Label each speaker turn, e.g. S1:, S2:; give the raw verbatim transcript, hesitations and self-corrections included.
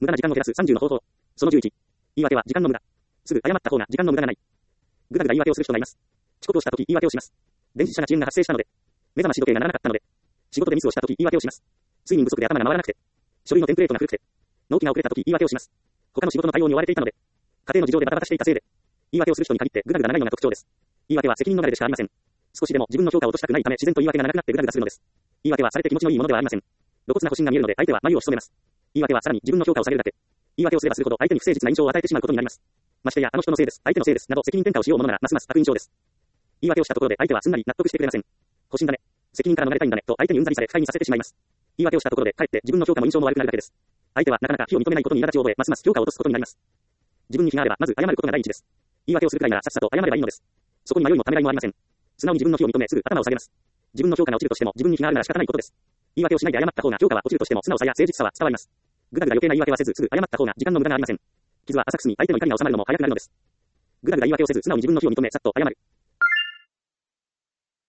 S1: 無駄な時間を減らすさんじゅうの方法。そのじゅういち。言い訳は時間の無駄。すぐ謝った方が時間の無駄がない。ぐだぐだ言い訳をする人がいます。遅刻をしたとき言い訳をします。電磁車が遅延が発生したので。目覚まし時計が鳴らなかったので。仕事でミスをしたとき言い訳をします。睡眠不足で頭が回らなくて。書類のテンプレートが古くて。納期が遅れたとき言い訳をします。他の仕事の対応に追われていたので。家庭の事情でバタバタしていたせいで。言い訳をする人に限ってぐだぐだ長いのが特徴です。言い訳は責任逃れでしかありません。少しでも自分の評価を落としたくないため自然と言い訳がなくなってぐだぐだするのです。言い訳はされて気持ちのいいものではありません。露骨な保身が見えるので相手は眉を潜めます。言い訳はさらに自分の評価を下げるだけ。言い訳をすればするほど相手に不誠実な印象を与えてしまうことになります。ましてやあの人のせいです、相手のせいです、など責任転嫁をしようものならますます悪印象です。言い訳をしたところで相手はすんなり納得してくれません。保身だね。責任から逃れたいんだねと相手にうんざりされ不快にさせてしまいます。言い訳をしたところでかえって自分の評価も印象も悪くなるだけです。相手はなかなか非を認めないことに苛立ちを覚えますます評価を落とすことになります。自分に非があればまず謝ることが第一です。言い訳をするくらいならさっさと謝ればいいのです。そこに迷いもためらいもありません。素直に自分の非を認めすぐ頭を下げます。自分の評価が落ちるとしても自分に非があるなら仕方ないことです。言い訳をしないで謝った方が評価は落ちるとしても素直さや誠実さは伝わります。ぐだぐだ余計な言い訳はせずすぐ謝った方が時間の無駄がありません。傷は浅く済み相手の怒りが収まるのも早くなるのです。ぐだぐだ言い訳をせず素直に自分の非を認めさっと謝る。